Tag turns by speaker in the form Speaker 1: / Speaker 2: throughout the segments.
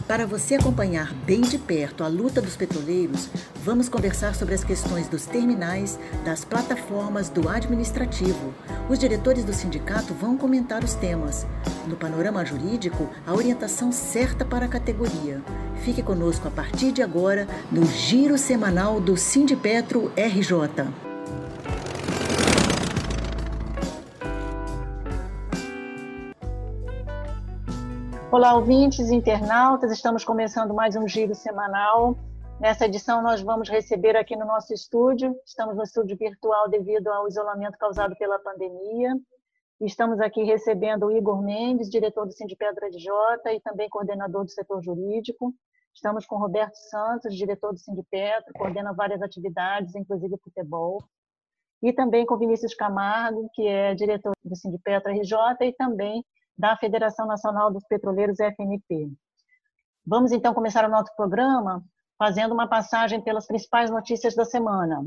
Speaker 1: Para você acompanhar bem de perto a luta dos petroleiros, vamos conversar sobre as questões dos terminais, das plataformas, do administrativo. Os diretores do sindicato vão comentar os temas. No panorama jurídico, a orientação certa para a categoria. Fique conosco a partir de agora no Giro Semanal do Sindipetro RJ.
Speaker 2: Olá, ouvintes e internautas, estamos começando mais um Giro Semanal. Nessa edição nós vamos receber aqui no nosso estúdio, estamos no estúdio virtual devido ao isolamento causado pela pandemia. Estamos aqui recebendo o Igor Mendes, diretor do Sindipetro RJ e também coordenador do setor jurídico. Estamos com o Roberto Santos, diretor do Sindipetro, coordena várias atividades, inclusive futebol. E também com Vinícius Camargo, que é diretor do Sindipetro RJ e também da Federação Nacional dos Petroleiros, FNP. Vamos então começar o nosso programa fazendo uma passagem pelas principais notícias da semana.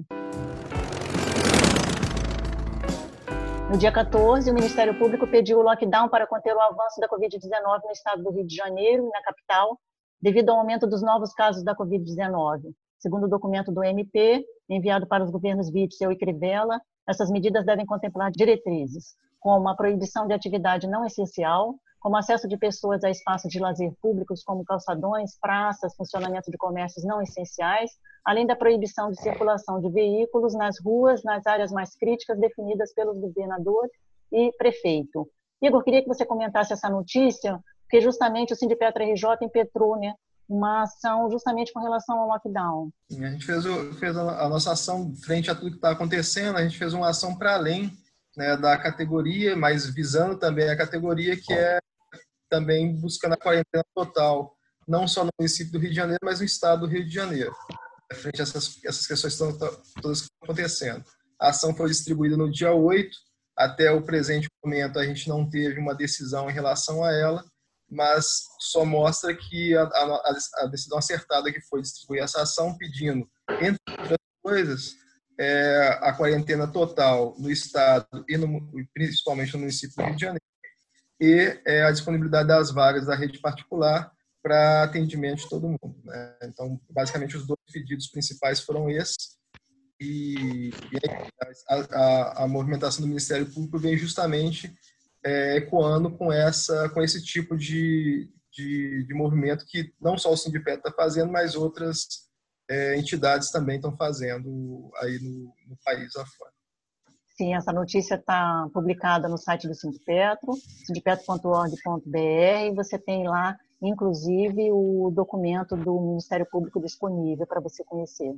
Speaker 2: No dia 14, o Ministério Público pediu o lockdown para conter o avanço da Covid-19 no estado do Rio de Janeiro, na capital, devido ao aumento dos novos casos da Covid-19. Segundo o documento do MP, enviado para os governos Witzel e Crivella, essas medidas devem contemplar diretrizes, como a proibição de atividade não essencial, como acesso de pessoas a espaços de lazer públicos, como calçadões, praças, funcionamento de comércios não essenciais, além da proibição de circulação de veículos nas ruas, nas áreas mais críticas definidas pelos governador e prefeito. Igor, queria que você comentasse essa notícia, porque justamente o Sindipetro RJ impetrou, né, uma ação justamente com relação ao lockdown.
Speaker 3: A gente fez a nossa ação frente a tudo que está acontecendo, a gente fez uma ação para além, né, da categoria, mas visando também a categoria que é também buscando a quarentena total, não só no município do Rio de Janeiro, mas no estado do Rio de Janeiro, frente a essas questões todas que estão acontecendo. A ação foi distribuída no dia 8, até o presente momento a gente não teve uma decisão em relação a ela, mas só mostra que a decisão acertada que foi distribuir essa ação pedindo, entre outras coisas, a quarentena total no estado e principalmente no município do Rio de Janeiro e a disponibilidade das vagas da rede particular para atendimento de todo mundo, né? Então, basicamente, os dois pedidos principais foram esses e a movimentação do Ministério Público vem justamente ecoando com esse tipo de movimento que não só o Sindipetro está fazendo, mas outras entidades também estão fazendo aí no país afora.
Speaker 2: Sim, essa notícia está publicada no site do Sindipetro, sindipetro.org.br, e você tem lá, inclusive, o documento do Ministério Público disponível para você conhecer.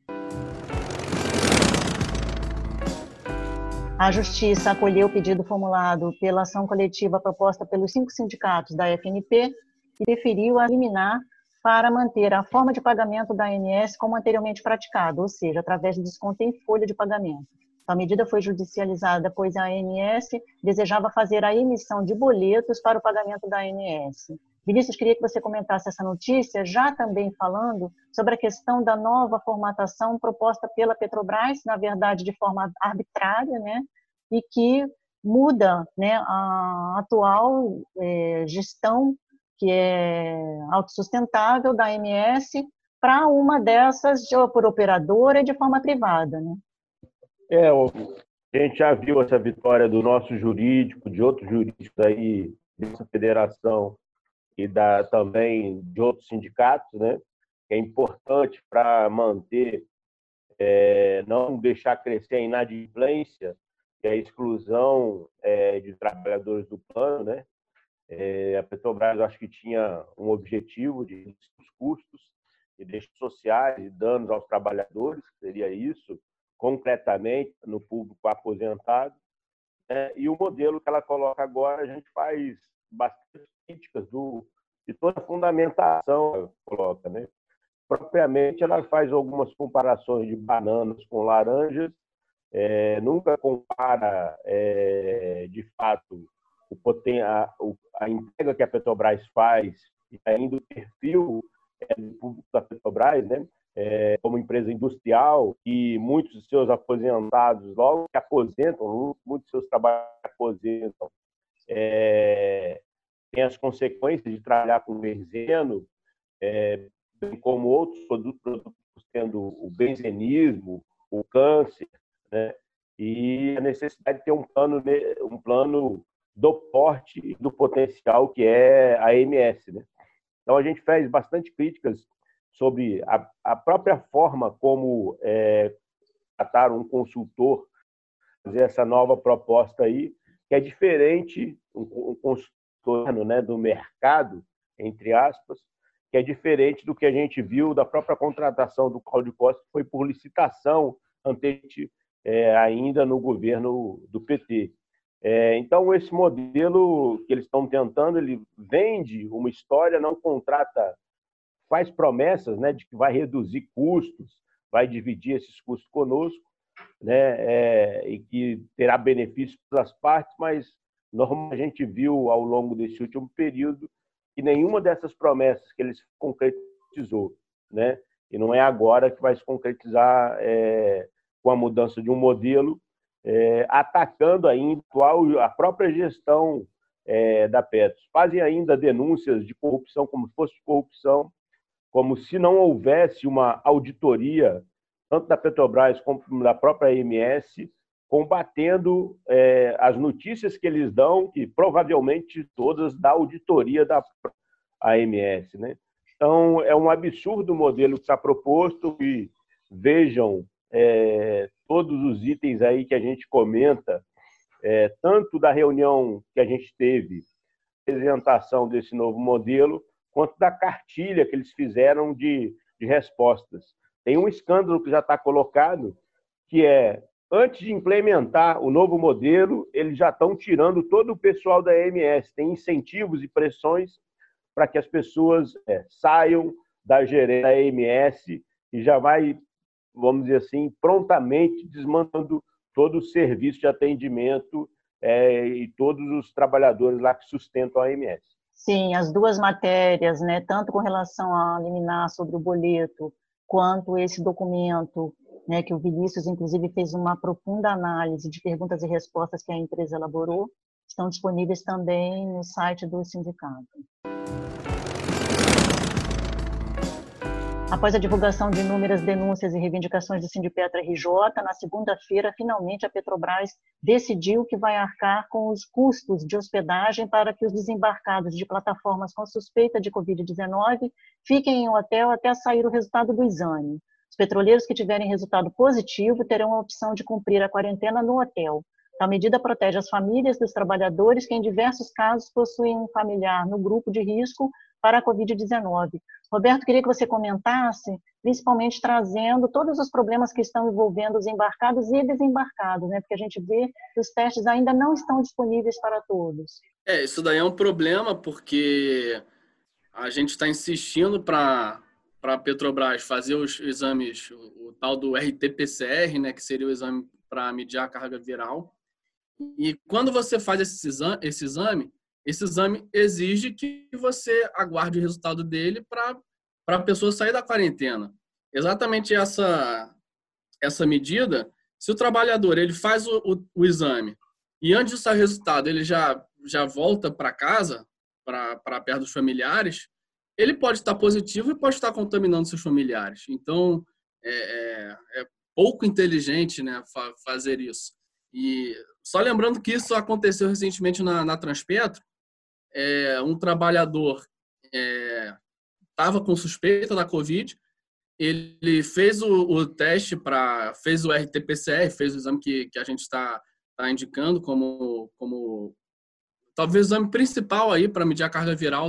Speaker 2: A Justiça acolheu o pedido formulado pela ação coletiva proposta pelos 5 sindicatos da FNP e preferiu a liminar para manter a forma de pagamento da ANS como anteriormente praticado, ou seja, através de desconto em folha de pagamento. A medida foi judicializada, pois a ANS desejava fazer a emissão de boletos para o pagamento da ANS. Vinícius, queria que você comentasse essa notícia, já também falando sobre a questão da nova formatação proposta pela Petrobras, na verdade de forma arbitrária, né, e que muda, né, a atual gestão, que é autossustentável da ANS, para uma dessas por operadora e de forma privada, né?
Speaker 4: A gente já viu essa vitória do nosso jurídico, de outros jurídicos aí, dessa federação e também de outros sindicatos, né? É importante para manter, não deixar crescer a inadimplência e a exclusão de trabalhadores do plano, né? A Petrobras, acho que tinha um objetivo de reduzir os custos e deixar sociais e danos aos trabalhadores, que seria isso, concretamente no público aposentado, né? E o modelo que ela coloca agora, a gente faz bastante críticas de toda a fundamentação que ela coloca, né? Propriamente, ela faz algumas comparações de bananas com laranjas, nunca compara, de fato, a entrega que a Petrobras faz e ainda o perfil do público da Petrobras, né? Como empresa industrial, e muitos de seus aposentados, logo que aposentam, muitos de seus trabalhadores aposentam, tem as consequências de trabalhar com berzeno bem como outros produtos tendo o benzenismo, o câncer, né? E a necessidade de ter um plano do porte e do potencial que é a AMS, né? Então, a gente fez bastante críticas sobre a própria forma como tratar um consultor, fazer essa nova proposta aí, que é diferente, um consultor, né, do mercado, entre aspas, que é diferente do que a gente viu da própria contratação do Cláudio Costa, que foi por licitação anterior, ainda no governo do PT. Então, esse modelo que eles estão tentando, ele vende uma história, não contrata, faz promessas, né, de que vai reduzir custos, vai dividir esses custos conosco, né, e que terá benefícios para as partes, mas normalmente a gente viu ao longo desse último período que nenhuma dessas promessas que eles concretizou, né, e não é agora que vai se concretizar com a mudança de um modelo, atacando ainda a própria gestão da Petros. Fazem ainda denúncias de corrupção como se fosse corrupção, como se não houvesse uma auditoria, tanto da Petrobras como da própria AMS, combatendo as notícias que eles dão, e provavelmente todas da auditoria da AMS, né? Então, é um absurdo o modelo que está proposto, e vejam todos os itens aí que a gente comenta, tanto da reunião que a gente teve, apresentação desse novo modelo, quanto da cartilha que eles fizeram de respostas. Tem um escândalo que já está colocado, que antes de implementar o novo modelo, eles já estão tirando todo o pessoal da AMS. Tem incentivos e pressões para que as pessoas saiam da gerência da AMS, e já vai, vamos dizer assim, prontamente desmantendo todo o serviço de atendimento e todos os trabalhadores lá que sustentam a AMS.
Speaker 2: Sim, as duas matérias, né, tanto com relação à liminar sobre o boleto, quanto esse documento, né, que o Vinícius, inclusive, fez uma profunda análise de perguntas e respostas que a empresa elaborou, estão disponíveis também no site do sindicato. Após a divulgação de inúmeras denúncias e reivindicações do Sindipetra RJ, na segunda-feira, finalmente a Petrobras decidiu que vai arcar com os custos de hospedagem para que os desembarcados de plataformas com suspeita de Covid-19 fiquem em um hotel até sair o resultado do exame. Os petroleiros que tiverem resultado positivo terão a opção de cumprir a quarentena no hotel. A medida protege as famílias dos trabalhadores que, em diversos casos, possuem um familiar no grupo de risco para a Covid-19. Roberto, queria que você comentasse, principalmente trazendo todos os problemas que estão envolvendo os embarcados e desembarcados, né? Porque a gente vê que os testes ainda não estão disponíveis para todos.
Speaker 5: Isso daí é um problema, porque a gente está insistindo para a Petrobras fazer os exames, o tal do RT-PCR, né, que seria o exame para medir a carga viral. E quando você faz esse exame exige que você aguarde o resultado dele para a pessoa sair da quarentena. Exatamente essa medida, se o trabalhador ele faz o exame e antes de sair o resultado ele já volta para casa, para perto dos familiares, ele pode estar positivo e pode estar contaminando seus familiares. Então, é pouco inteligente, né, fazer isso. E só lembrando que isso aconteceu recentemente na Transpetro, um trabalhador estava com suspeita da Covid, ele fez o teste, fez o RT-PCR, fez o exame que a gente está indicando como talvez o exame principal aí para medir a carga viral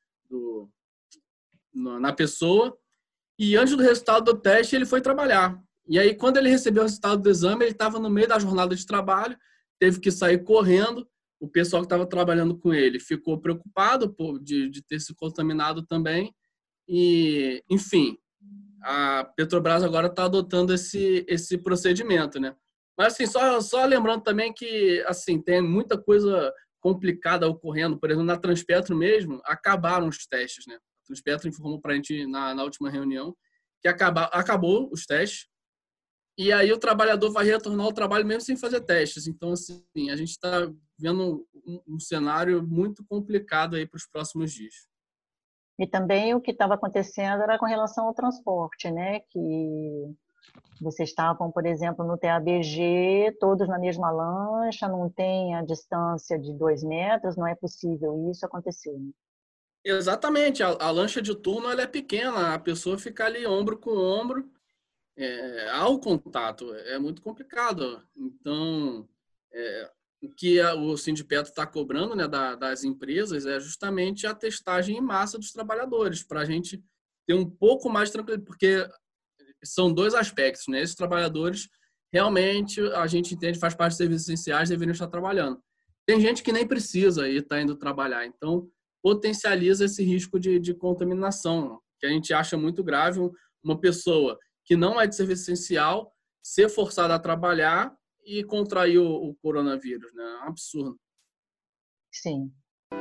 Speaker 5: na pessoa, e antes do resultado do teste ele foi trabalhar. E aí, quando ele recebeu o resultado do exame, ele estava no meio da jornada de trabalho, teve que sair correndo. O pessoal que estava trabalhando com ele ficou preocupado de ter se contaminado também. E, enfim, a Petrobras agora está adotando esse procedimento, né? Mas, assim, só lembrando também que, assim, tem muita coisa complicada ocorrendo. Por exemplo, na Transpetro mesmo, acabaram os testes, né? A Transpetro informou para a gente na última reunião que acabou os testes. E aí o trabalhador vai retornar ao trabalho mesmo sem fazer testes. Então, assim, a gente está vendo um cenário muito complicado aí para os próximos dias.
Speaker 2: E também o que estava acontecendo era com relação ao transporte, né? Que vocês estavam, por exemplo, no TABG, todos na mesma lancha, não tem a distância de 2 metros, não é possível isso acontecer.
Speaker 5: Exatamente, a lancha de turno ela é pequena, a pessoa fica ali ombro com ombro, há o contato, é muito complicado. Então, o que o Sindipetro está cobrando, né, das empresas é justamente a testagem em massa dos trabalhadores, para a gente ter um pouco mais de tranquilidade, porque são dois aspectos, né? Esses trabalhadores, realmente, a gente entende, faz parte dos serviços essenciais, deveriam estar trabalhando. Tem gente que nem precisa e está indo trabalhar, então potencializa esse risco de contaminação, que a gente acha muito grave uma pessoa que não é de serviço essencial ser forçada a trabalhar e contrair o coronavírus, né? É um absurdo.
Speaker 2: Sim.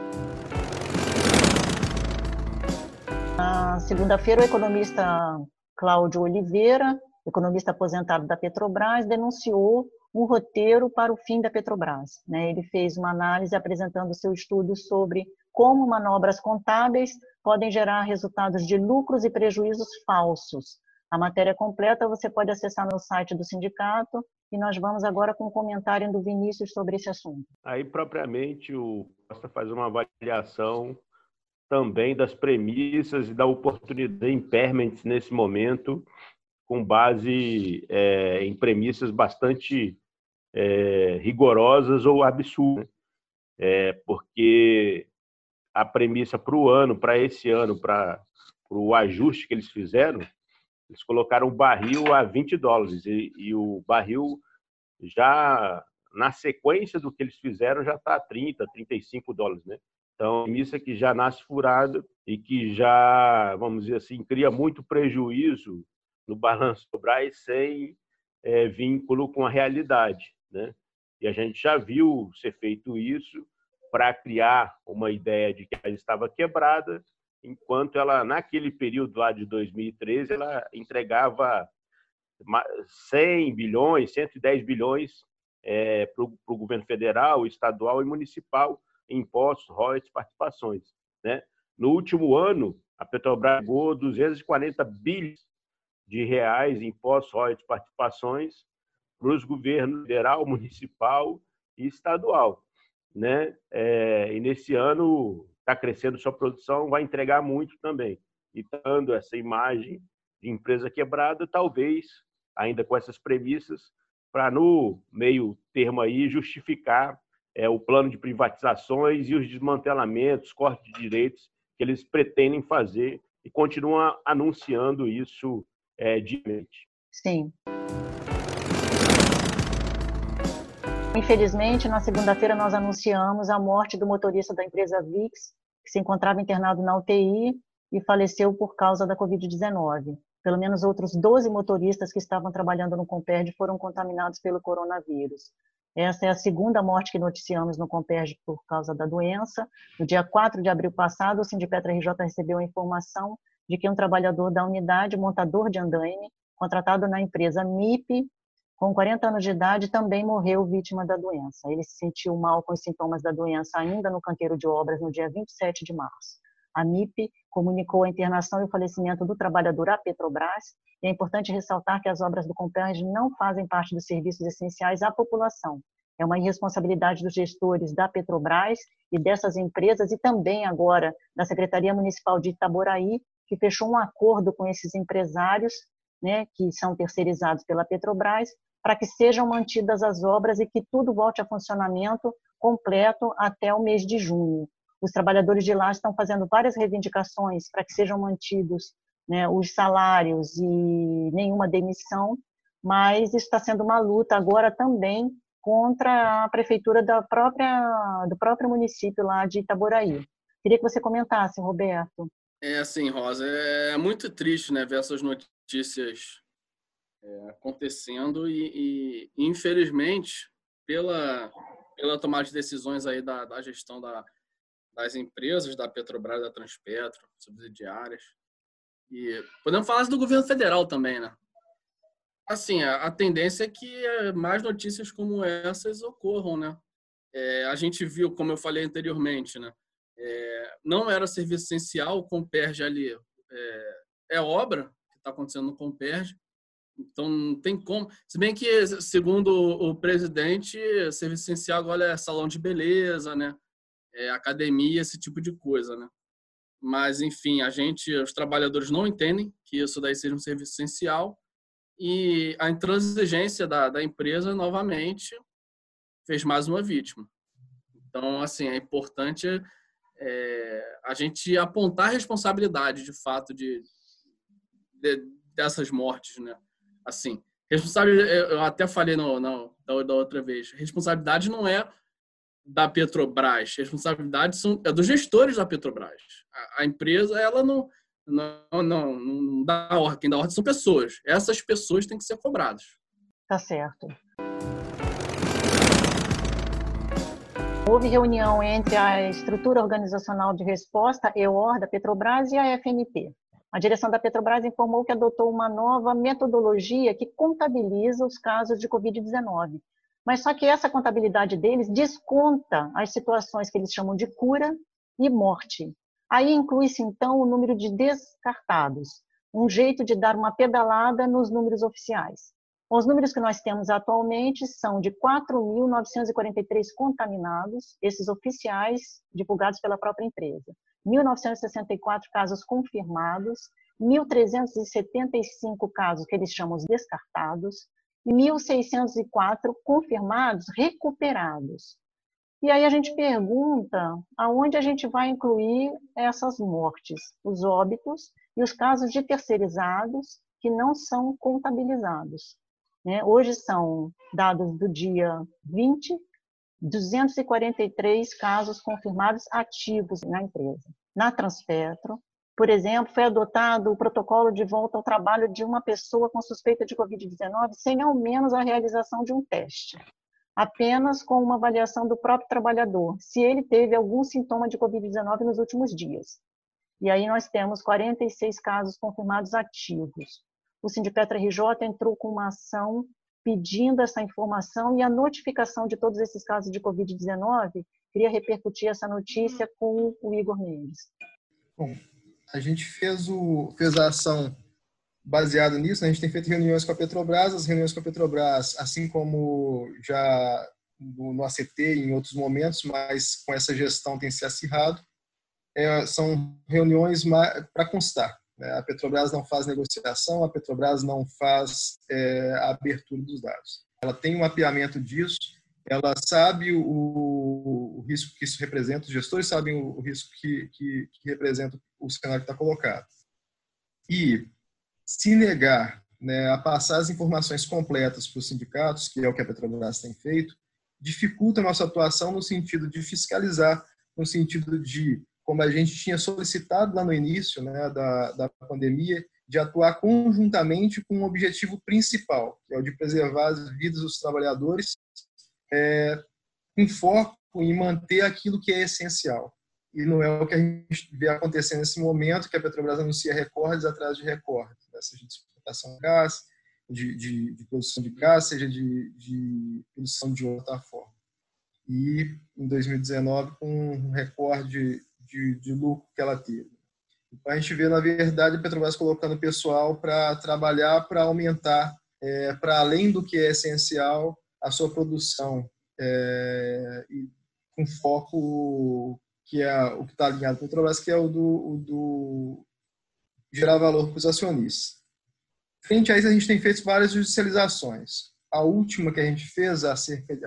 Speaker 2: Na segunda-feira, o economista Cláudio Oliveira, economista aposentado da Petrobras, denunciou um roteiro para o fim da Petrobras, né? Ele fez uma análise apresentando seu estudo sobre como manobras contábeis podem gerar resultados de lucros e prejuízos falsos. A matéria completa você pode acessar no site do sindicato e nós vamos agora com um comentário do Vinícius sobre esse assunto.
Speaker 4: Aí, propriamente, o Costa faz uma avaliação também das premissas e da oportunidade de impairments nesse momento, com base em premissas bastante rigorosas ou absurdas, porque a premissa para esse ano, para o ajuste que eles fizeram, eles colocaram o barril a $20 e o barril já na sequência do que eles fizeram já está a $30, $35, né? Então, premissa que já nasce furada e que já, vamos dizer assim, cria muito prejuízo no balanço do Brás sem vínculo com a realidade, né? E a gente já viu ser feito isso para criar uma ideia de que ela estava quebrada, enquanto ela, naquele período lá de 2013, ela entregava 100 bilhões, 110 bilhões para o governo federal, estadual e municipal, em impostos, royalties, participações, né? No último ano, a Petrobras pagou 240 bilhões de reais em impostos, royalties, participações para os governos federal, municipal e estadual, né? E nesse ano está crescendo sua produção, vai entregar muito também. E dando essa imagem de empresa quebrada, talvez, ainda com essas premissas, para no meio termo aí justificar o plano de privatizações e os desmantelamentos, cortes de direitos que eles pretendem fazer e continuam anunciando isso diariamente.
Speaker 2: Sim. Infelizmente, na segunda-feira nós anunciamos a morte do motorista da empresa VIX, que se encontrava internado na UTI e faleceu por causa da Covid-19. Pelo menos outros 12 motoristas que estavam trabalhando no Comperj foram contaminados pelo coronavírus. Essa é a segunda morte que noticiamos no Comperj por causa da doença. No dia 4 de abril passado, o Sindipetra RJ recebeu a informação de que um trabalhador da unidade, montador de andaime, contratado na empresa MIP, com 40 anos de idade, também morreu vítima da doença. Ele se sentiu mal com os sintomas da doença ainda no canteiro de obras no dia 27 de março. A MIP comunicou a internação e o falecimento do trabalhador à Petrobras, e é importante ressaltar que as obras do Comperj não fazem parte dos serviços essenciais à população. É uma irresponsabilidade dos gestores da Petrobras e dessas empresas, e também agora da Secretaria Municipal de Itaboraí, que fechou um acordo com esses empresários, né, que são terceirizados pela Petrobras, para que sejam mantidas as obras e que tudo volte a funcionamento completo até o mês de junho. Os trabalhadores de lá estão fazendo várias reivindicações para que sejam mantidos, né, os salários e nenhuma demissão, mas está sendo uma luta agora também contra a prefeitura do próprio município lá de Itaboraí. Queria que você comentasse, Roberto.
Speaker 5: Assim, Rosa, é muito triste, né, ver essas notícias acontecendo e infelizmente, pela tomada de decisões aí da gestão das empresas, da Petrobras, da Transpetro, subsidiárias, e podemos falar do governo federal também, né? Assim, a tendência é que mais notícias como essas ocorram, né? A gente viu, como eu falei anteriormente, né? não era serviço essencial, o Comperj ali é obra que está acontecendo no Comperj, então não tem como. Se bem que, segundo o presidente, serviço essencial agora é salão de beleza, né? Academia, esse tipo de coisa, né? Mas, enfim, os trabalhadores não entendem que isso daí seja um serviço essencial e a intransigência da empresa, novamente, fez mais uma vítima. Então, assim, é importante a gente apontar a responsabilidade, de fato, dessas mortes, né? Assim, eu até falei da outra vez, responsabilidade não é da Petrobras, responsabilidade é dos gestores da Petrobras. A empresa, ela não dá ordem, quem dá ordem são pessoas. Essas pessoas têm que ser cobradas.
Speaker 2: Tá certo. Houve reunião entre a Estrutura Organizacional de Resposta, EOR, da Petrobras, e a FNP. A direção da Petrobras informou que adotou uma nova metodologia que contabiliza os casos de Covid-19. Mas só que essa contabilidade deles desconta as situações que eles chamam de cura e morte. Aí inclui-se, então, o número de descartados, um jeito de dar uma pedalada nos números oficiais. Os números que nós temos atualmente são de 4.943 contaminados, esses oficiais divulgados pela própria empresa. 1.964 casos confirmados, 1.375 casos que eles chamam de descartados, e 1.604 confirmados recuperados. E aí a gente pergunta aonde a gente vai incluir essas mortes, os óbitos e os casos de terceirizados que não são contabilizados. Hoje são dados do dia 20, 243 casos confirmados ativos na empresa. Na Transpetro, por exemplo, foi adotado o protocolo de volta ao trabalho de uma pessoa com suspeita de Covid-19 sem ao menos a realização de um teste, apenas com uma avaliação do próprio trabalhador, se ele teve algum sintoma de Covid-19 nos últimos dias. E aí nós temos 46 casos confirmados ativos. O Sindipetra RJ entrou com uma ação pedindo essa informação e a notificação de todos esses casos de Covid-19. Queria repercutir essa notícia com o Igor Mendes.
Speaker 3: Bom, a gente fez a ação baseada nisso, né? A gente tem feito reuniões com a Petrobras, as reuniões com a Petrobras, assim como já no ACT em outros momentos, mas com essa gestão tem se acirrado, são reuniões para constar. A Petrobras não faz negociação, a Petrobras não faz a abertura dos dados. Ela tem um mapeamento disso, ela sabe o risco que isso representa, os gestores sabem o risco que representa o cenário que está colocado. E se negar, né, a passar as informações completas para os sindicatos, que é o que a Petrobras tem feito, dificulta a nossa atuação no sentido de fiscalizar, no sentido de, como a gente tinha solicitado lá no início, né, da pandemia, de atuar conjuntamente com um objetivo principal, que é o de preservar as vidas dos trabalhadores, com foco em manter aquilo que é essencial. E não é o que a gente vê acontecendo nesse momento, que a Petrobras anuncia recordes atrás de recordes, né? Seja de exportação de gás, de produção de gás, seja de produção de outra forma. E em 2019, com um recorde de lucro que ela teve. Então, a gente vê, na verdade, a Petrobras colocando pessoal para trabalhar, para aumentar, para além do que é essencial, a sua produção, e com foco que é o que está alinhado com a Petrobras, que é o do gerar valor para os acionistas. Frente a isso, a gente tem feito várias judicializações. A última que a gente fez, há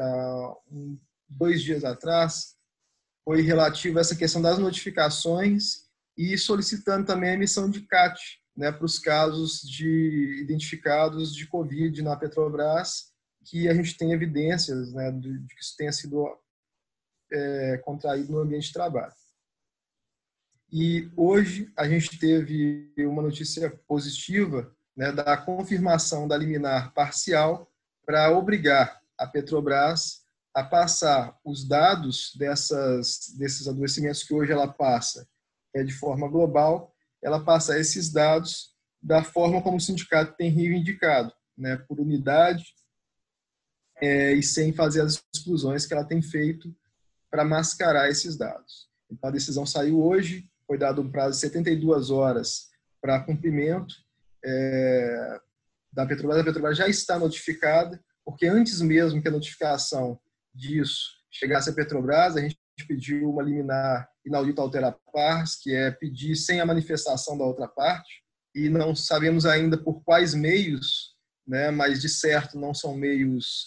Speaker 3: 2 dias atrás, foi relativa a essa questão das notificações e solicitando também a emissão de CAT, né, para os casos identificados de Covid na Petrobras, que a gente tem evidências, né, de que isso tenha sido contraído no ambiente de trabalho. E hoje a gente teve uma notícia positiva, né, da confirmação da liminar parcial para obrigar a Petrobras a passar os dados desses adoecimentos que hoje ela passa de forma global, ela passa esses dados da forma como o sindicato tem reivindicado, né, por unidade, e sem fazer as exclusões que ela tem feito para mascarar esses dados. Então, a decisão saiu hoje, foi dado um prazo de 72 horas para cumprimento da Petrobras. A Petrobras já está notificada, porque antes mesmo que a notificação disso chegasse à Petrobras, a gente pediu uma liminar inaudita altera pars, que é pedir sem a manifestação da outra parte, e não sabemos ainda por quais meios, né, mas de certo não são meios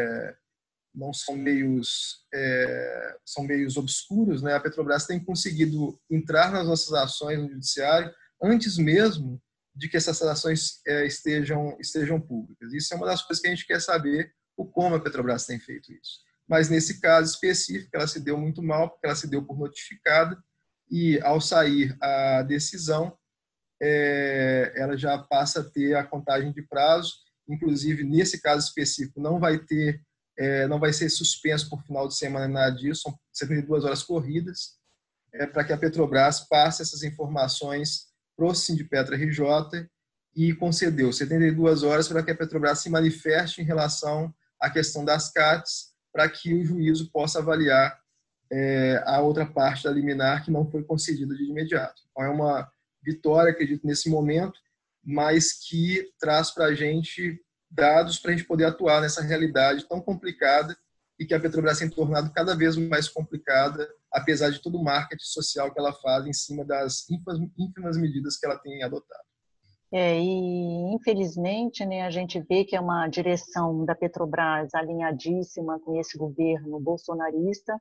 Speaker 3: são meios obscuros, né? A Petrobras tem conseguido entrar nas nossas ações no judiciário antes mesmo de que essas ações estejam públicas. Isso é uma das coisas que a gente quer saber, o como a Petrobras tem feito isso. Mas nesse caso específico, ela se deu muito mal, porque ela se deu por notificada, e ao sair a decisão, ela já passa a ter a contagem de prazo. Inclusive, nesse caso específico, não vai ser suspenso por final de semana nada disso, são 72 horas corridas, para que a Petrobras passe essas informações para o Sindipetra RJ, e concedeu 72 horas para que a Petrobras se manifeste em relação à questão das CATs, para que o juízo possa avaliar a outra parte da liminar que não foi concedida de imediato. Então, é uma vitória, acredito, nesse momento, mas que traz para a gente dados para a gente poder atuar nessa realidade tão complicada e que a Petrobras tem tornado cada vez mais complicada, apesar de todo o marketing social que ela faz em cima das ínfimas medidas que ela tem adotado.
Speaker 2: E infelizmente, né, a gente vê que é uma direção da Petrobras alinhadíssima com esse governo bolsonarista.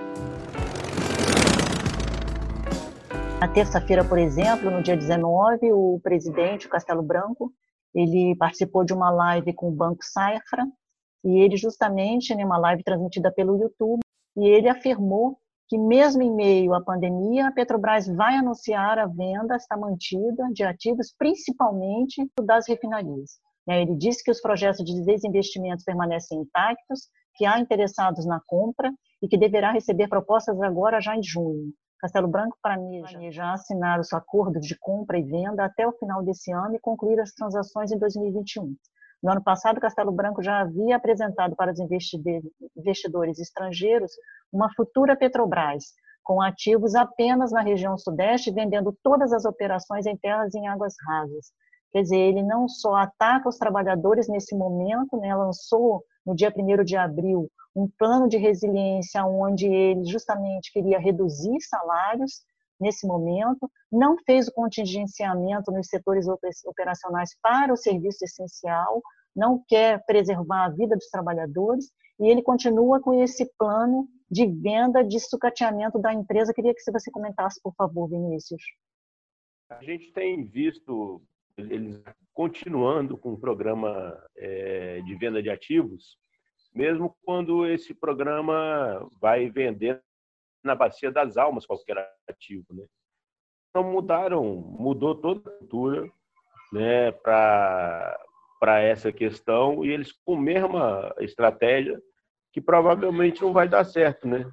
Speaker 2: Na terça-feira, por exemplo, no dia 19, o presidente, o Castelo Branco, ele participou de uma live com o Banco Safra, e ele justamente, né, uma live transmitida pelo YouTube, e ele afirmou que mesmo em meio à pandemia, a Petrobras vai anunciar a venda, está mantida, de ativos, principalmente das refinarias. Ele disse que os projetos de desinvestimentos permanecem intactos, que há interessados na compra e que deverá receber propostas agora já em junho. Castelo Branco planeja assinar os acordos de compra e venda até o final desse ano e concluir as transações em 2021. No ano passado, Castelo Branco já havia apresentado para os investidores estrangeiros uma futura Petrobras, com ativos apenas na região sudeste, vendendo todas as operações em terras em águas rasas. Quer dizer, ele não só ataca os trabalhadores nesse momento, né, lançou no dia 1º de abril um plano de resiliência onde ele justamente queria reduzir salários nesse momento, não fez o contingenciamento nos setores operacionais para o serviço essencial, não quer preservar a vida dos trabalhadores, e ele continua com esse plano de venda, de sucateamento da empresa. Queria que você comentasse, por favor, Vinícius.
Speaker 4: A gente tem visto eles continuando com o programa de venda de ativos, mesmo quando esse programa vai vender na bacia das almas qualquer ativo, né? Então mudou toda a cultura, né, para essa questão, e eles com a mesma estratégia que provavelmente não vai dar certo, né?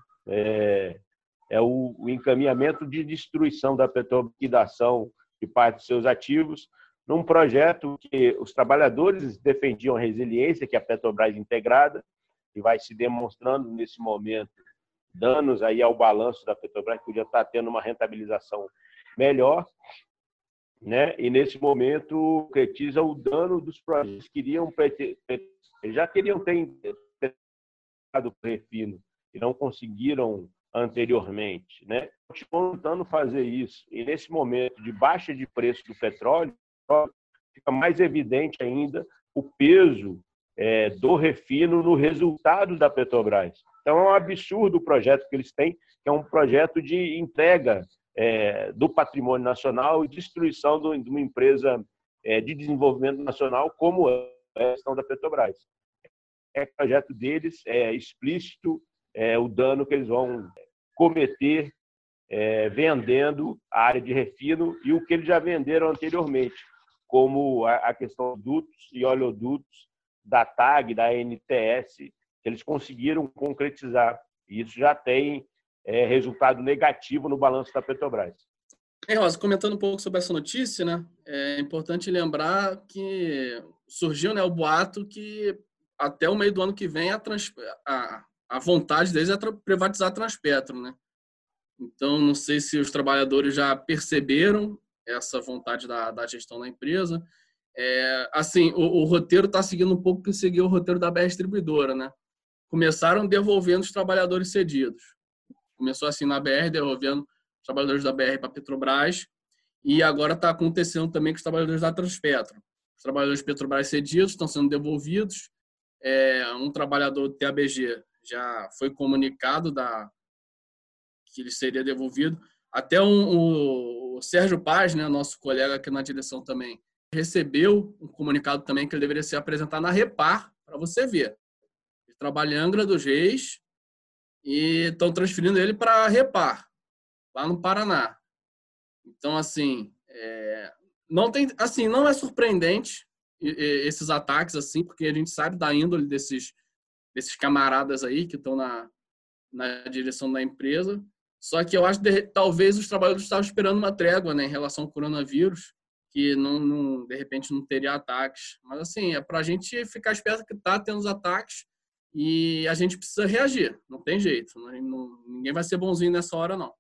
Speaker 4: O encaminhamento de destruição da Petrobras e da ação de parte de seus ativos, num projeto que os trabalhadores defendiam a resiliência, que é a Petrobras integrada, e vai se demonstrando nesse momento danos aí ao balanço da Petrobras, que podia estar tendo uma rentabilização melhor, né? E nesse momento concretiza o dano dos projetos que eles já queriam ter o refino e não conseguiram anteriormente, né? Continuam tentando fazer isso, e nesse momento de baixa de preço do petróleo fica mais evidente ainda o peso do refino no resultado da Petrobras. Então é um absurdo o projeto que eles têm, que é um projeto de entrega do patrimônio nacional e destruição de uma empresa de desenvolvimento nacional como é a questão da Petrobras. O projeto deles é explícito o dano que eles vão cometer vendendo a área de refino e o que eles já venderam anteriormente, como a questão dos dutos e oleodutos da TAG, da NTS, que eles conseguiram concretizar. E isso já tem resultado negativo no balanço da Petrobras.
Speaker 5: Rosa, comentando um pouco sobre essa notícia, né, é importante lembrar que surgiu, né, o boato que até o meio do ano que vem a vontade deles é privatizar a Transpetro, né? Então, não sei se os trabalhadores já perceberam essa vontade da gestão da empresa. Assim, o roteiro está seguindo um pouco que seguiu o roteiro da BR Distribuidora, né? Começaram devolvendo os trabalhadores cedidos. Começou assim na BR, devolvendo os trabalhadores da BR para a Petrobras, e agora está acontecendo também com os trabalhadores da Transpetro. Os trabalhadores de Petrobras cedidos estão sendo devolvidos. Um trabalhador do TABG já foi comunicado que ele seria devolvido. Até o Sérgio Paz, né, nosso colega aqui na direção também, recebeu um comunicado também que ele deveria se apresentar na Repar, para você ver. Ele trabalha em Angra dos Reis e estão transferindo ele para a Repar, lá no Paraná. Então, assim, não é surpreendente esses ataques, assim, porque a gente sabe da índole desses camaradas aí que estão na direção da empresa. Só que eu acho que talvez os trabalhadores estavam esperando uma trégua, né, em relação ao coronavírus, que não, de repente não teria ataques. Mas, assim, é para a gente ficar esperto que está tendo os ataques e a gente precisa reagir. Não tem jeito. Ninguém vai ser bonzinho nessa hora, não.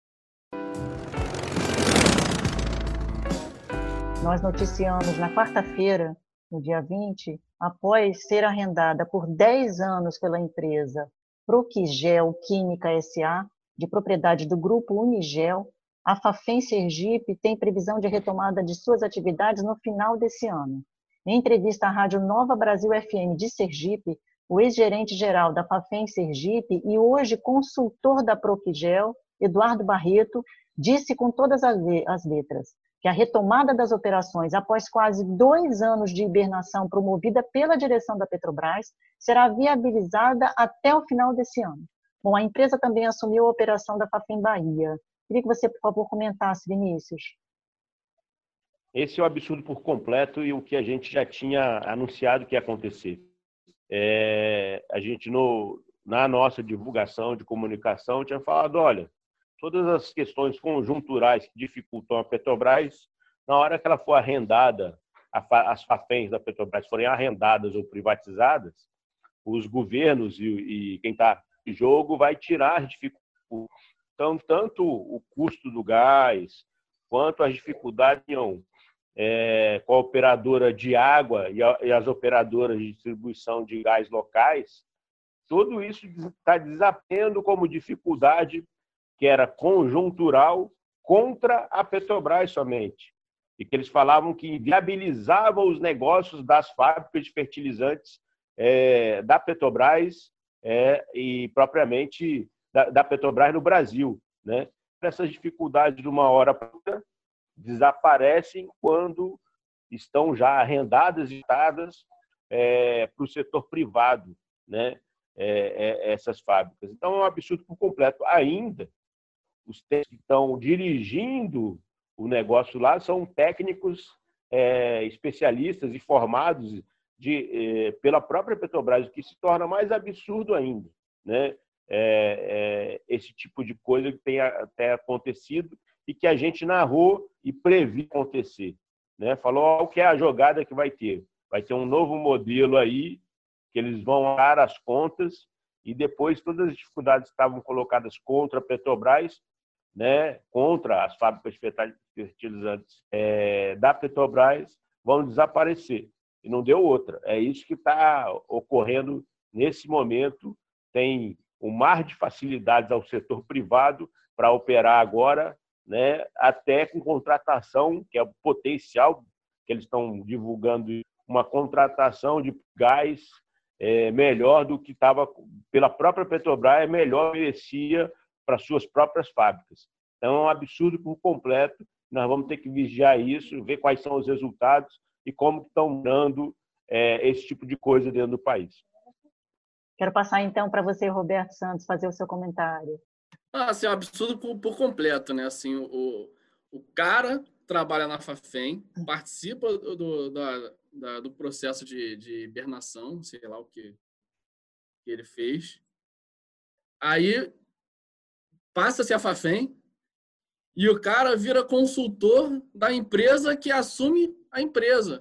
Speaker 2: Nós noticiamos na quarta-feira, no dia 20, após ser arrendada por 10 anos pela empresa Proquigel Química S.A., de propriedade do grupo Unigel, a Fafem Sergipe tem previsão de retomada de suas atividades no final desse ano. Em entrevista à Rádio Nova Brasil FM de Sergipe, o ex-gerente-geral da Fafem Sergipe e hoje consultor da Proquigel, Eduardo Barreto, disse com todas as letras que a retomada das operações após quase 2 anos de hibernação promovida pela direção da Petrobras será viabilizada até o final desse ano. Bom, a empresa também assumiu a operação da Fafem Bahia. Queria que você, por favor, comentasse, Vinícius.
Speaker 4: Esse é o absurdo por completo e o que a gente já tinha anunciado que ia acontecer. A gente, na nossa divulgação de comunicação, tinha falado, olha, todas as questões conjunturais que dificultam a Petrobras, na hora que ela for arrendada, as Fafens da Petrobras forem arrendadas ou privatizadas, os governos e quem está em jogo vai tirar as dificuldades. Então, tanto o custo do gás, quanto as dificuldades com a operadora de água e as operadoras de distribuição de gás locais, tudo isso está desafiando como dificuldade que era conjuntural contra a Petrobras somente. E que eles falavam que viabilizava os negócios das fábricas de fertilizantes da Petrobras e propriamente da Petrobras no Brasil, né? Essas dificuldades de uma hora para outra desaparecem quando estão já arrendadas e dadas para o setor privado, né? Essas fábricas. Então, é um absurdo por completo. Ainda, os técnicos que estão dirigindo o negócio lá são técnicos especialistas e formados pela própria Petrobras, o que se torna mais absurdo ainda, né? Esse tipo de coisa que tem até acontecido e que a gente narrou e previu acontecer, né? Falou o que é a jogada que vai ter. Vai ter um novo modelo aí, que eles vão dar as contas e depois todas as dificuldades que estavam colocadas contra a Petrobras, né, contra as fábricas fertilizantes da Petrobras, vão desaparecer. E não deu outra. É isso que está ocorrendo nesse momento. Tem um mar de facilidades ao setor privado para operar agora, né, até com contratação, que é o potencial que eles estão divulgando, uma contratação de gás melhor do que estava pela própria Petrobras, melhor merecia para suas próprias fábricas. Então, é um absurdo por completo. Nós vamos ter que vigiar isso, ver quais são os resultados e como estão dando esse tipo de coisa dentro do país.
Speaker 2: Quero passar, então, para você, Roberto Santos, fazer o seu comentário.
Speaker 5: Assim, é um absurdo por completo, né? Assim, o cara trabalha na Fafem, participa do processo de hibernação, sei lá o que ele fez. Aí passa-se a Fafem e o cara vira consultor da empresa que assume a empresa,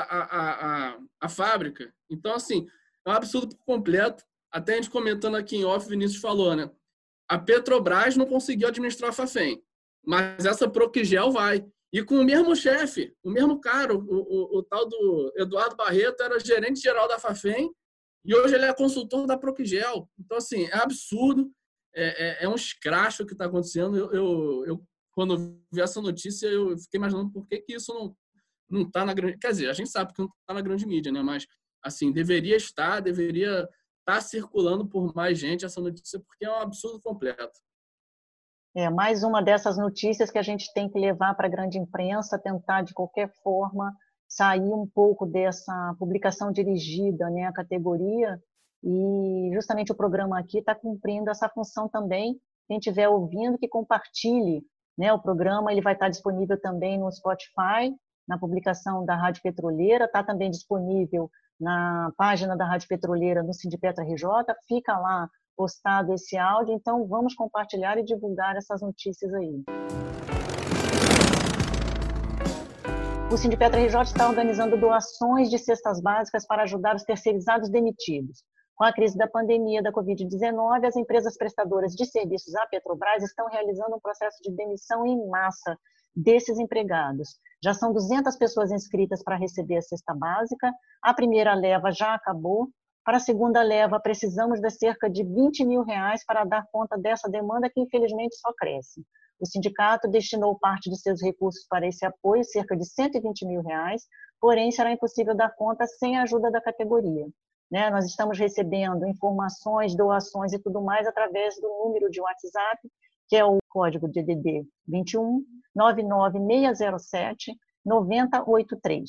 Speaker 5: a fábrica. Então, assim, é um absurdo por completo. Até a gente comentando aqui em off, o Vinícius falou, né? A Petrobras não conseguiu administrar a Fafem, mas essa Procigel vai. E com o mesmo chefe, o mesmo cara, o tal do Eduardo Barreto era gerente-geral da Fafem e hoje ele é consultor da Procigel. Então, assim, é absurdo, é um escracho o que está acontecendo. Eu, quando vi essa notícia, eu fiquei imaginando por que isso não está na grande... Quer dizer, a gente sabe que não está na grande mídia, né? Mas, assim, deveria estar circulando por mais gente essa notícia, porque é um absurdo completo.
Speaker 2: É mais uma dessas notícias que a gente tem que levar para a grande imprensa, tentar, de qualquer forma, sair um pouco dessa publicação dirigida, né, à categoria, e justamente o programa aqui está cumprindo essa função também. Quem estiver ouvindo, que compartilhe, né, o programa. Ele vai estar disponível também no Spotify, na publicação da Rádio Petroleira, está também disponível na página da Rádio Petroleira no Sindipetra RJ, fica lá postado esse áudio, então vamos compartilhar e divulgar essas notícias aí. O Sindipetra RJ está organizando doações de cestas básicas para ajudar os terceirizados demitidos. Com a crise da pandemia da Covid-19, as empresas prestadoras de serviços à Petrobras estão realizando um processo de demissão em massa desses empregados. Já são 200 pessoas inscritas para receber a cesta básica, a primeira leva já acabou. Para a segunda leva, precisamos de cerca de R$20 mil para dar conta dessa demanda que, infelizmente, só cresce. O sindicato destinou parte dos seus recursos para esse apoio, cerca de R$120 mil, porém será impossível dar conta sem a ajuda da categoria. Né? Nós estamos recebendo informações, doações e tudo mais através do número de WhatsApp, que é o código DDD 21 99607 9083.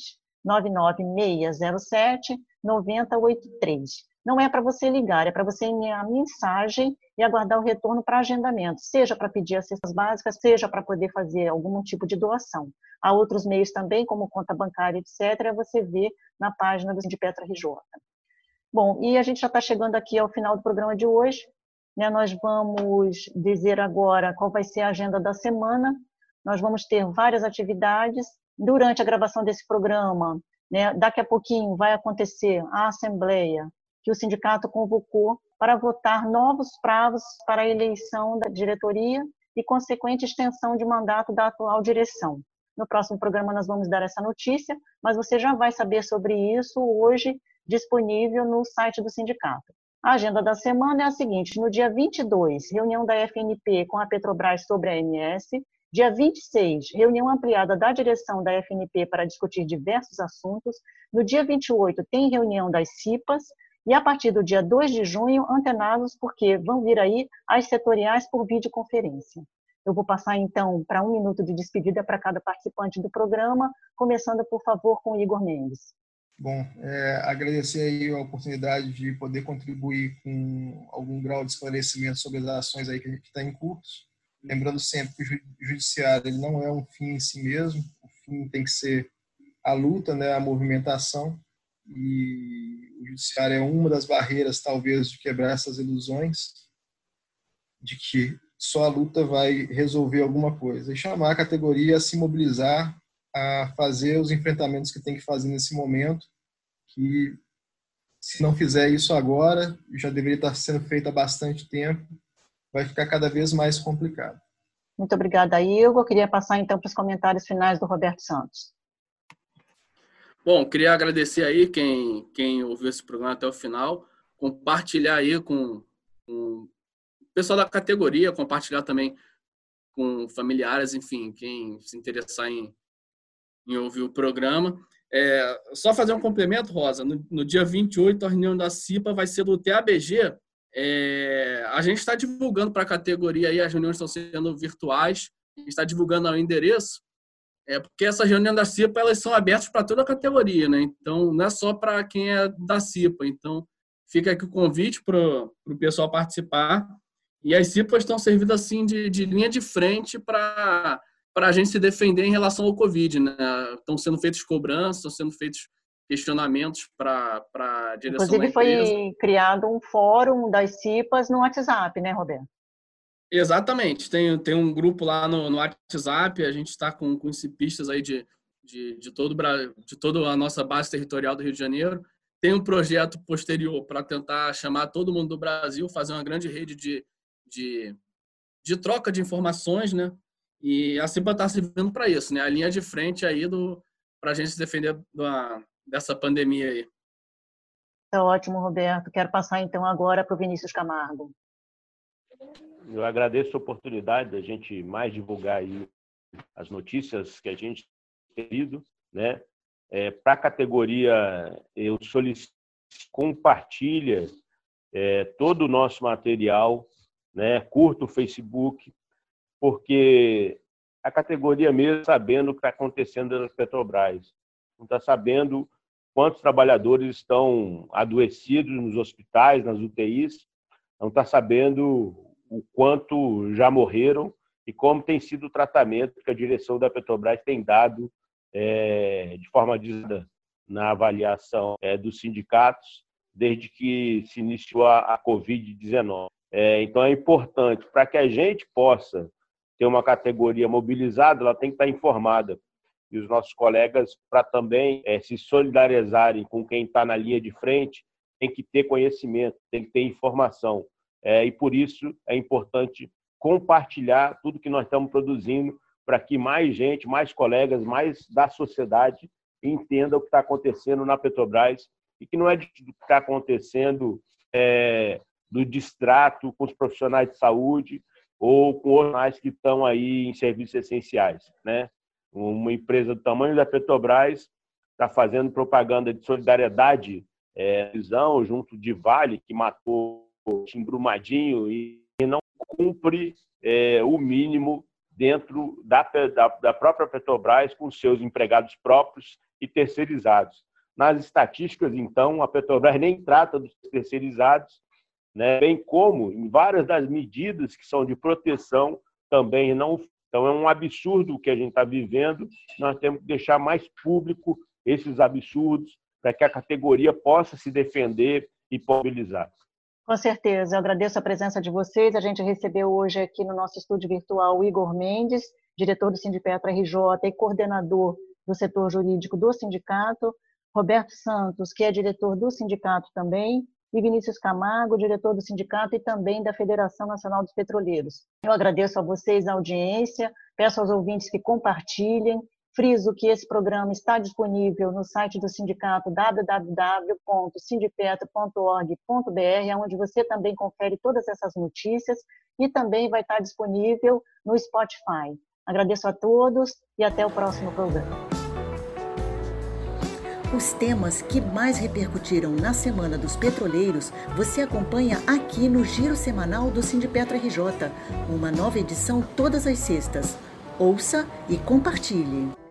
Speaker 2: 99607 9083. Não é para você ligar, é para você enviar mensagem e aguardar o retorno para agendamento, seja para pedir as cestas básicas, seja para poder fazer algum tipo de doação. Há outros meios também, como conta bancária, etc., você vê na página do Sindipetra RJ. Bom, e a gente já está chegando aqui ao final do programa de hoje, né? Nós vamos dizer agora qual vai ser a agenda da semana. Nós vamos ter várias atividades. Durante a gravação desse programa, né, daqui a pouquinho vai acontecer a assembleia que o sindicato convocou para votar novos prazos para a eleição da diretoria e consequente extensão de mandato da atual direção. No próximo programa nós vamos dar essa notícia, mas você já vai saber sobre isso hoje, disponível no site do sindicato. A agenda da semana é a seguinte: no dia 22, reunião da FNP com a Petrobras sobre a ANS. Dia 26, reunião ampliada da direção da FNP para discutir diversos assuntos. No dia 28, tem reunião das CIPAs. E a partir do dia 2 de junho, antenados, porque vão vir aí as setoriais por videoconferência. Eu vou passar, então, para 1 minuto de despedida para cada participante do programa, começando, por favor, com o Igor Mendes.
Speaker 3: Bom, agradecer aí a oportunidade de poder contribuir com algum grau de esclarecimento sobre as ações aí que a gente está em curso. Lembrando sempre que o judiciário ele não é um fim em si mesmo, o fim tem que ser a luta, né, a movimentação, e o judiciário é uma das barreiras, talvez, de quebrar essas ilusões de que só a luta vai resolver alguma coisa. E chamar a categoria a se mobilizar, a fazer os enfrentamentos que tem que fazer nesse momento, que se não fizer isso agora, já deveria estar sendo feito há bastante tempo, vai ficar cada vez mais complicado.
Speaker 2: Muito obrigada, Igor. Eu queria passar, então, para os comentários finais do Roberto Santos.
Speaker 5: Bom, queria agradecer aí quem ouviu esse programa até o final, compartilhar aí com o pessoal da categoria, compartilhar também com familiares, enfim, quem se interessar em ouvir o programa. Só fazer um complemento, Rosa, no dia 28, a reunião da CIPA vai ser do TABG. A gente está divulgando para a categoria aí, as reuniões estão sendo virtuais, a gente está divulgando o endereço, porque essas reuniões da CIPA elas são abertas para toda a categoria, né? Então não é só para quem é da CIPA. Então fica aqui o convite para o pessoal participar. E as CIPAs estão servindo assim de linha de frente para a gente se defender em relação ao Covid, né? Estão sendo feitas cobranças, estão sendo feitos questionamentos para a direção da empresa.
Speaker 2: Inclusive foi criado um fórum das CIPAs no WhatsApp, né, Roberto?
Speaker 5: Exatamente. Tem um grupo lá no WhatsApp, a gente está com cipistas aí de toda a nossa base territorial do Rio de Janeiro. Tem um projeto posterior para tentar chamar todo mundo do Brasil, fazer uma grande rede de de troca de informações, né? E a CIPA está servindo para isso, né? A linha de frente aí para a gente se defender dessa pandemia aí.
Speaker 2: Tá ótimo, Roberto. Quero passar então agora para o Vinícius Camargo.
Speaker 4: Eu agradeço a oportunidade da gente mais divulgar aí as notícias que a gente tem tido, né? Para a categoria, eu solicito compartilha todo o nosso material, né? Curta o Facebook, porque a categoria mesmo sabendo o que está acontecendo na Petrobras, não está sabendo quantos trabalhadores estão adoecidos nos hospitais, nas UTIs, não está sabendo o quanto já morreram e como tem sido o tratamento que a direção da Petrobras tem dado de forma dizida na avaliação dos sindicatos desde que se iniciou a Covid-19. Então, é importante, para que a gente possa ter uma categoria mobilizada, ela tem que estar informada. E os nossos colegas, para também se solidarizarem com quem está na linha de frente, tem que ter conhecimento, tem que ter informação. E, por isso, é importante compartilhar tudo que nós estamos produzindo para que mais gente, mais colegas, mais da sociedade entenda o que está acontecendo na Petrobras e que não é do que está acontecendo do distrato com os profissionais de saúde ou com outros que estão aí em serviços essenciais, né? Uma empresa do tamanho da Petrobras está fazendo propaganda de solidariedade, visão junto de Vale, que matou o Brumadinho e não cumpre o mínimo dentro da própria Petrobras com seus empregados próprios e terceirizados. Nas estatísticas, então, a Petrobras nem trata dos terceirizados, né? Bem como em várias das medidas que são de proteção também não. Então, é um absurdo o que a gente está vivendo. Nós temos que deixar mais público esses absurdos para que a categoria possa se defender e mobilizar.
Speaker 2: Com certeza. Eu agradeço a presença de vocês. A gente recebeu hoje aqui no nosso estúdio virtual o Igor Mendes, diretor do Sindipetra RJ e coordenador do setor jurídico do sindicato, Roberto Santos, que é diretor do sindicato também, e Vinícius Camargo, diretor do sindicato e também da Federação Nacional dos Petroleiros. Eu agradeço a vocês a audiência, peço aos ouvintes que compartilhem, friso que esse programa está disponível no site do sindicato www.sindipetra.org.br, onde você também confere todas essas notícias e também vai estar disponível no Spotify. Agradeço a todos e até o próximo programa.
Speaker 1: Os temas que mais repercutiram na Semana dos Petroleiros você acompanha aqui no Giro Semanal do Sindipetra RJ, uma nova edição todas as sextas. Ouça e compartilhe.